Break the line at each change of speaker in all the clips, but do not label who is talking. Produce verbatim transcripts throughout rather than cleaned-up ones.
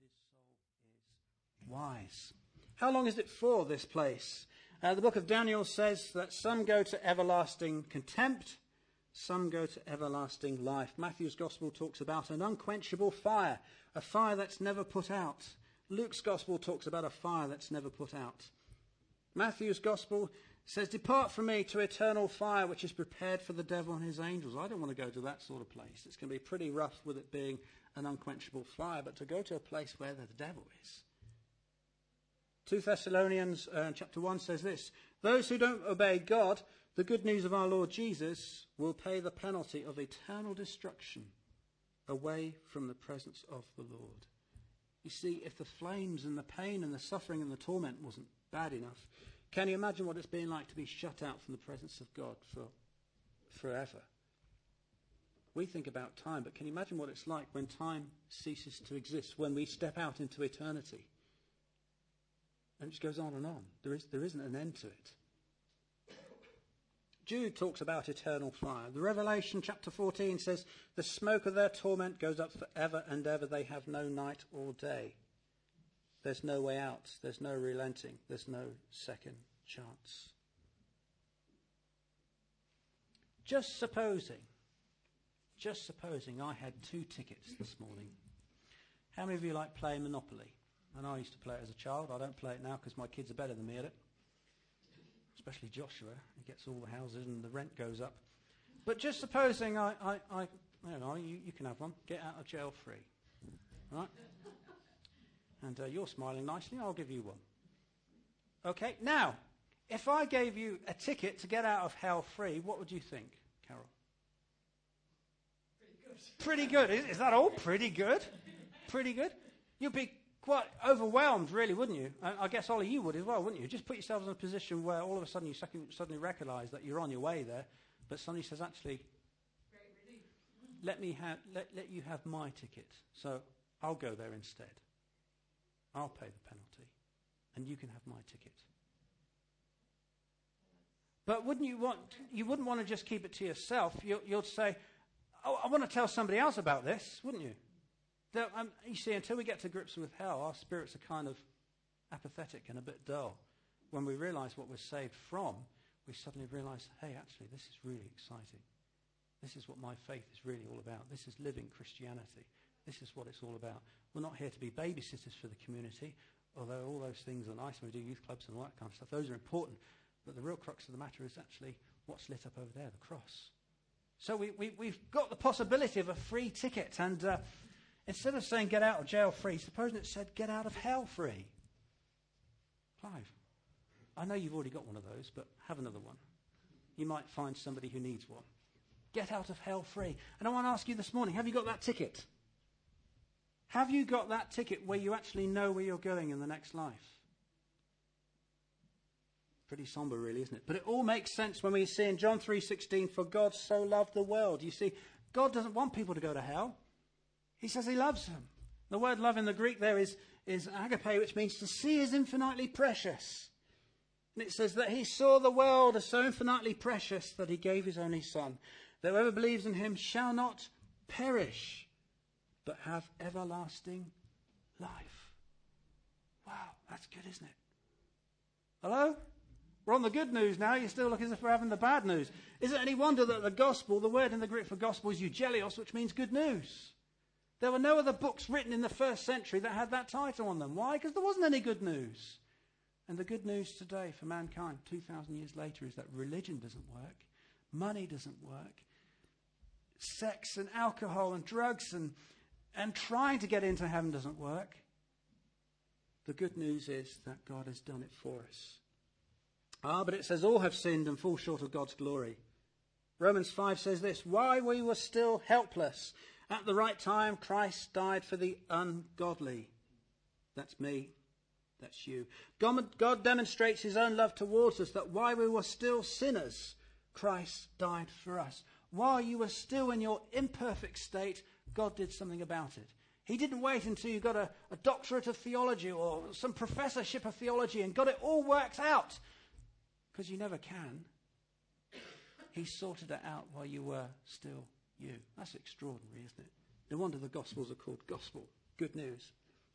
his soul is wise. How long is it for, this place? Uh, the book of Daniel says that some go to everlasting contempt, some go to everlasting life. Matthew's gospel talks about an unquenchable fire, a fire that's never put out. Luke's gospel talks about a fire that's never put out. Matthew's gospel says, "Depart from me to eternal fire, which is prepared for the devil and his angels." I don't want to go to that sort of place. It's going to be pretty rough with it being an unquenchable fire, but to go to a place where the devil is. Second Thessalonians uh, chapter one says this: "Those who don't obey God, the good news of our Lord Jesus, will pay the penalty of eternal destruction away from the presence of the Lord." You see, if the flames and the pain and the suffering and the torment wasn't bad enough, can you imagine what it's been like to be shut out from the presence of God for forever? We think about time, but can you imagine what it's like when time ceases to exist, when we step out into eternity? And it just goes on and on. There is, there isn't an end to it. Jude talks about eternal fire. The Revelation chapter fourteen says, "The smoke of their torment goes up forever and ever. They have no night or day." There's no way out. There's no relenting. There's no second chance. Just supposing, just supposing I had two tickets this morning. How many of you like playing Monopoly? I know I used to play it as a child. I don't play it now because my kids are better than me at it. Especially Joshua. He gets all the houses and the rent goes up. But just supposing I, I, I, I don't know, you, you can have one. Get out of jail free. All right? And uh, you're smiling nicely. I'll give you one. Okay, now, if I gave you a ticket to get out of hell free, what would you think, Carol?
Pretty good.
Pretty good. Is, is that all? Pretty good? Pretty good? You'd be quite overwhelmed, really, wouldn't you? I, I guess, Ollie, you would as well, wouldn't you? Just put yourselves in a position where all of a sudden you suddenly recognise that you're on your way there, but somebody says, actually,
Great relief.
let me have, let, let you have my ticket. So I'll go there instead. I'll pay the penalty, and you can have my ticket. But wouldn't you want? You wouldn't want to just keep it to yourself. You, you'd say, "Oh, I want to tell somebody else about this," wouldn't you? That, um, you see, until we get to grips with hell, our spirits are kind of apathetic and a bit dull. When we realise what we're saved from, we suddenly realise, hey, actually, this is really exciting. This is what my faith is really all about. This is living Christianity. This is what it's all about. We're not here to be babysitters for the community, although all those things are nice when we do youth clubs and all that kind of stuff. Those are important. But the real crux of the matter is actually what's lit up over there, the cross. So we, we, we've got the possibility of a free ticket. And uh, instead of saying get out of jail free, supposing it said get out of hell free. Clive, I know you've already got one of those, but have another one. You might find somebody who needs one. Get out of hell free. And I want to ask you this morning, have you got that ticket? Have you got that ticket where you actually know where you're going in the next life? Pretty somber, really, isn't it? But it all makes sense when we see in John three sixteen, "For God so loved the world." You see, God doesn't want people to go to hell. He says he loves them. The word love in the Greek there is, is agape, which means to see is infinitely precious. And it says that he saw the world as so infinitely precious that he gave his only Son, that whoever believes in him shall not perish, but have everlasting life. Wow, that's good, isn't it? Hello? We're on the good news now. You're still looking as if we're having the bad news. Is it any wonder that the gospel, the word in the Greek for gospel is eugelios, which means good news? There were no other books written in the first century that had that title on them. Why? Because there wasn't any good news. And the good news today for mankind, two thousand years later, is that religion doesn't work. Money doesn't work. Sex and alcohol and drugs and And trying to get into heaven doesn't work. The good news is that God has done it for us. Ah, but it says all have sinned and fall short of God's glory. Romans five says this: "While we were still helpless, at the right time Christ died for the ungodly." That's me. That's you. God, God demonstrates his own love towards us, that while we were still sinners, Christ died for us. While you were still in your imperfect state, God did something about it. He didn't wait until you got a, a doctorate of theology or some professorship of theology and got it all worked out, because you never can. He sorted it out while you were still you. That's extraordinary, isn't it? No wonder the Gospels are called gospel. Good news.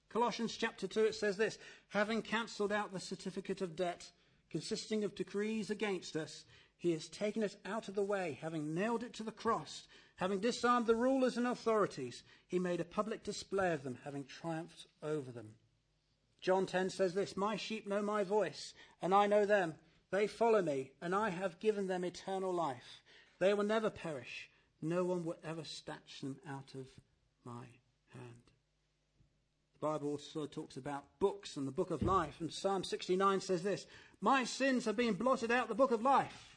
Colossians chapter two, it says this, having cancelled out the certificate of debt consisting of decrees against us, he has taken it out of the way, having nailed it to the cross. Having disarmed the rulers and authorities, he made a public display of them, having triumphed over them. John ten says this, my sheep know my voice, and I know them. They follow me, and I have given them eternal life. They will never perish. No one will ever snatch them out of my hand. The Bible also talks about books and the book of life. And Psalm sixty-nine says this, my sins have been blotted out the book of life.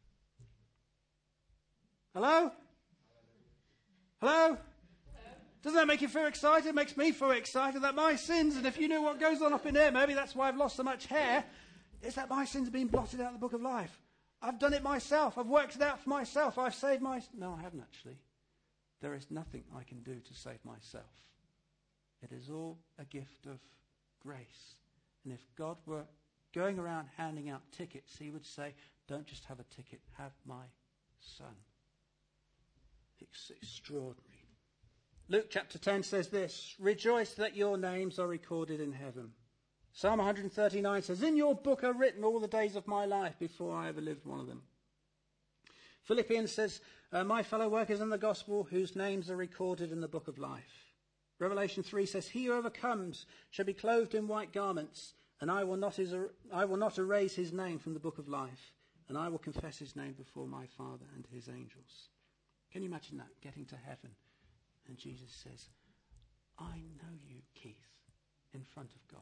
Hello? Hello? Doesn't that make you feel excited? It makes me feel excited that my sins, and if you knew what goes on up in there, maybe that's why I've lost so much hair, is that my sins have been blotted out of the book of life. I've done it myself. I've worked it out for myself. I've saved my... No, I haven't actually. There is nothing I can do to save myself. It is all a gift of grace. And if God were going around handing out tickets, he would say, don't just have a ticket, have my son. It's extraordinary. Luke chapter ten says this, rejoice that your names are recorded in heaven. Psalm one thirty-nine says, in your book are written all the days of my life before I ever lived one of them. Philippians says, uh, my fellow workers in the gospel whose names are recorded in the book of life. Revelation three says, he who overcomes shall be clothed in white garments, and I will not, is, I will not erase his name from the book of life, and I will confess his name before my Father and his angels. Can you imagine that, getting to heaven? And Jesus says, I know you, Keith, in front of God.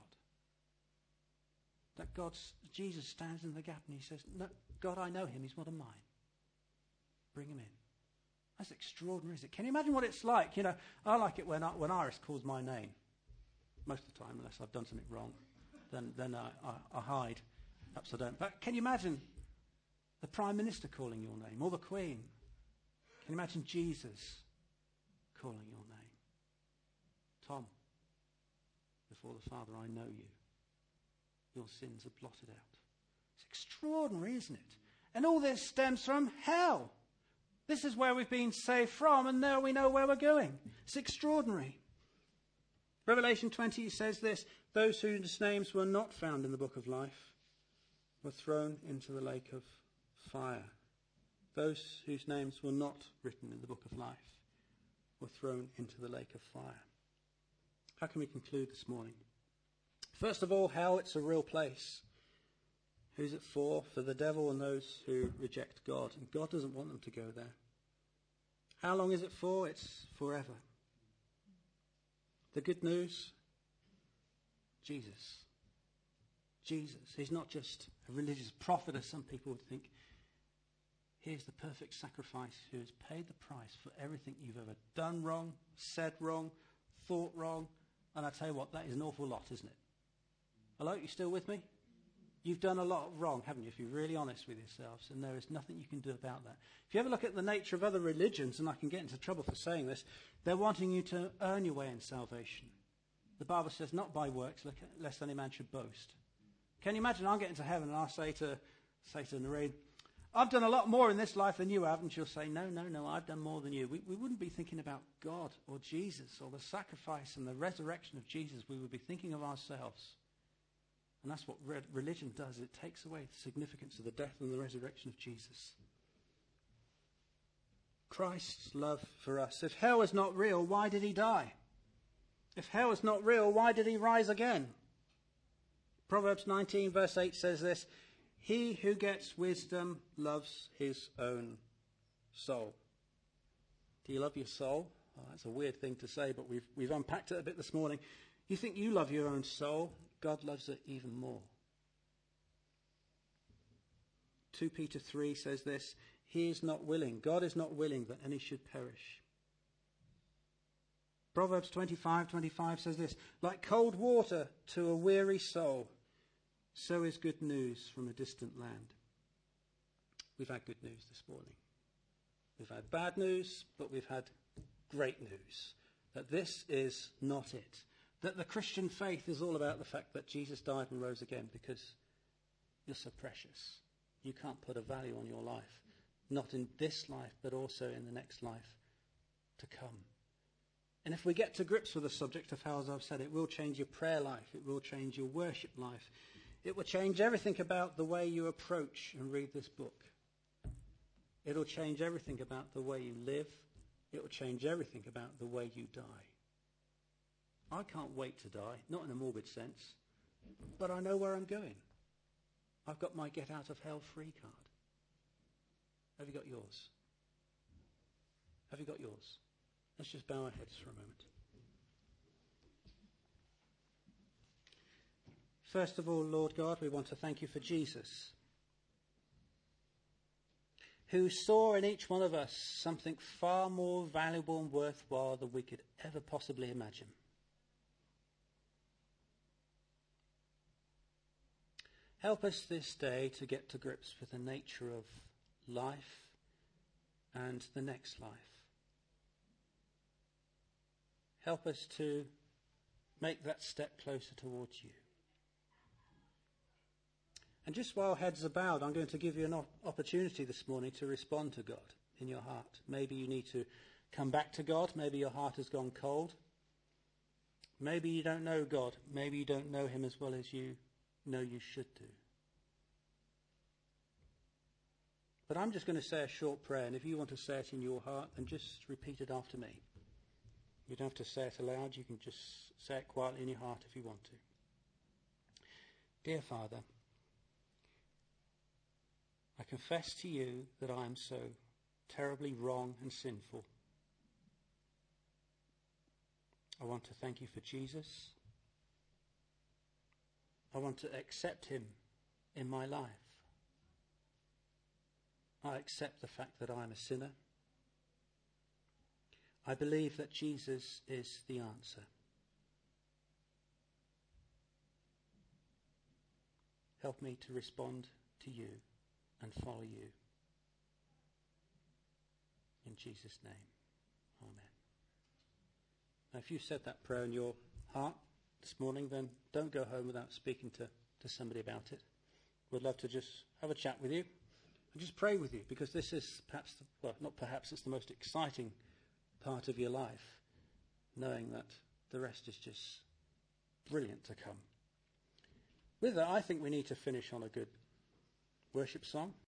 That God's, Jesus stands in the gap and he says, no, God, I know him, he's one of mine. Bring him in. That's extraordinary, isn't it? Can you imagine what it's like? You know, I like it when, I, when Iris calls my name. Most of the time, unless I've done something wrong, then, then I, I, I hide. Perhaps I don't. But can you imagine the Prime Minister calling your name, or the Queen? Can you imagine Jesus calling your name? Tom, before the Father, I know you. Your sins are blotted out. It's extraordinary, isn't it? And all this stems from hell. This is where we've been saved from, and now we know where we're going. It's extraordinary. Revelation twenty says this, those whose names were not found in the book of life were thrown into the lake of fire. Those whose names were not written in the book of life were thrown into the lake of fire. How can we conclude this morning? First of all, hell, it's a real place. Who's it for? For the devil and those who reject God. And God doesn't want them to go there. How long is it for? It's forever. The good news? Jesus. Jesus. He's not just a religious prophet, as some people would think. Here's the perfect sacrifice who has paid the price for everything you've ever done wrong, said wrong, thought wrong. And I tell you what, that is an awful lot, isn't it? Hello, you still with me? You've done a lot wrong, haven't you, if you're really honest with yourselves, and there is nothing you can do about that. If you ever look at the nature of other religions, and I can get into trouble for saying this, they're wanting you to earn your way in salvation. The Bible says, not by works, lest any man should boast. Can you imagine, I'll get into heaven and I'll say to, say to Nareen, I've done a lot more in this life than you have, and she'll say, no, no, no, I've done more than you. We, we wouldn't be thinking about God or Jesus or the sacrifice and the resurrection of Jesus. We would be thinking of ourselves. And that's what re- religion does. It takes away the significance of the death and the resurrection of Jesus. Christ's love for us. If hell is not real, why did he die? If hell is not real, why did he rise again? Proverbs nineteen verse eight says this, he who gets wisdom loves his own soul. Do you love your soul? Oh, that's a weird thing to say, but we've, we've unpacked it a bit this morning. You think you love your own soul? God loves it even more. Second Peter three says this, he is not willing, God is not willing that any should perish. Proverbs twenty-five twenty-five says this, like cold water to a weary soul, so is good news from a distant land. We've had good news this morning. We've had bad news, but we've had great news. That this is not it. That the Christian faith is all about the fact that Jesus died and rose again because you're so precious. You can't put a value on your life. Not in this life, but also in the next life to come. And if we get to grips with the subject of hell, as I've said, it will change your prayer life. It will change your worship life. It will change everything about the way you approach and read this book. It'll change everything about the way you live. It will change everything about the way you die. I can't wait to die, not in a morbid sense, but I know where I'm going. I've got my get out of hell free card. Have you got yours? Have you got yours? Let's just bow our heads for a moment. First of all, Lord God, we want to thank you for Jesus, who saw in each one of us something far more valuable and worthwhile than we could ever possibly imagine. Help us this day to get to grips with the nature of life and the next life. Help us to make that step closer towards you. And just while heads are bowed, I'm going to give you an op- opportunity this morning to respond to God in your heart. Maybe you need to come back to God. Maybe your heart has gone cold. Maybe you don't know God. Maybe you don't know him as well as you know you should do. But I'm just going to say a short prayer, and if you want to say it in your heart, then just repeat it after me. You don't have to say it aloud. You can just say it quietly in your heart if you want to. Dear Father, I confess to you that I am so terribly wrong and sinful. I want to thank you for Jesus. I want to accept him in my life. I accept the fact that I am a sinner. I believe that Jesus is the answer. Help me to respond to you and follow you. In Jesus' name, amen. Now, if you said that prayer in your heart this morning, then don't go home without speaking to, to somebody about it. We'd love to just have a chat with you and just pray with you, because this is perhaps, the, well, not perhaps, it's the most exciting part of your life, knowing that the rest is just brilliant to come. With that, I think we need to finish on a good worship song.